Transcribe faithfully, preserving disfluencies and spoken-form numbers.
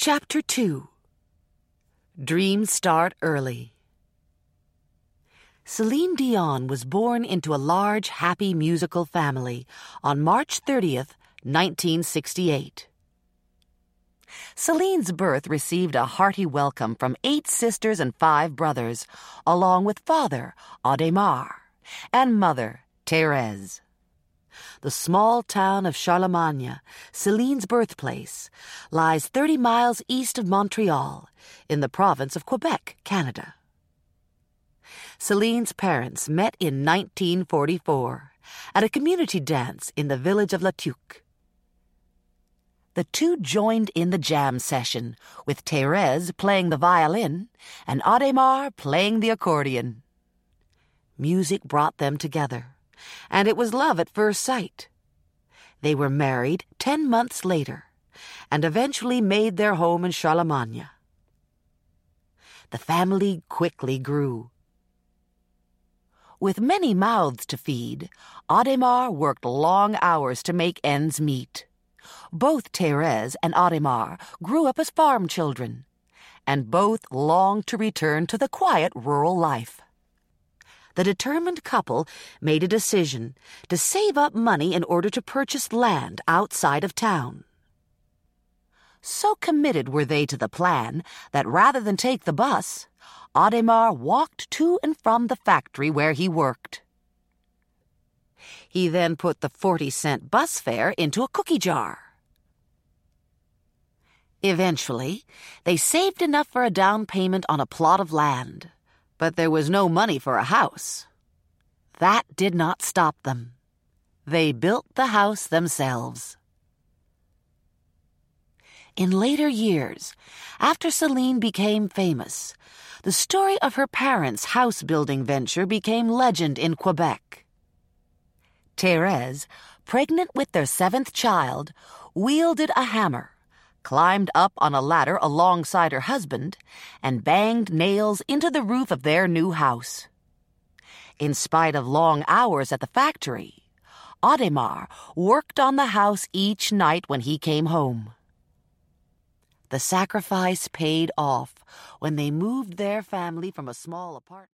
Chapter two. Dreams Start Early. Celine Dion was born into a large, happy musical family on March thirtieth, nineteen sixty-eight. Celine's birth received a hearty welcome from eight sisters and five brothers, along with father, Adhémar, and mother, Thérèse. The small town of Charlemagne, Celine's birthplace, lies thirty miles east of Montreal, in the province of Quebec, Canada. Celine's parents met in nineteen forty-four at a community dance in the village of La Tuque. The two joined in the jam session, with Thérèse playing the violin and Adhémar playing the accordion. Music brought them together, and it was love at first sight. They were married ten months later, and eventually made their home in Charlemagne. The family quickly grew. With many mouths to feed, Adhémar worked long hours to make ends meet. Both Thérèse and Adhémar grew up as farm children, and both longed to return to the quiet rural life. The determined couple made a decision to save up money in order to purchase land outside of town. So committed were they to the plan that rather than take the bus, Adhémar walked to and from the factory where he worked. He then put the forty-cent bus fare into a cookie jar. Eventually, they saved enough for a down payment on a plot of land, but there was no money for a house. That did not stop them. They built the house themselves. In later years, after Celine became famous, the story of her parents' house-building venture became legend in Quebec. Thérèse, pregnant with their seventh child, wielded a hammer, climbed up on a ladder alongside her husband, and banged nails into the roof of their new house. In spite of long hours at the factory, Adhémar worked on the house each night when he came home. The sacrifice paid off when they moved their family from a small apartment.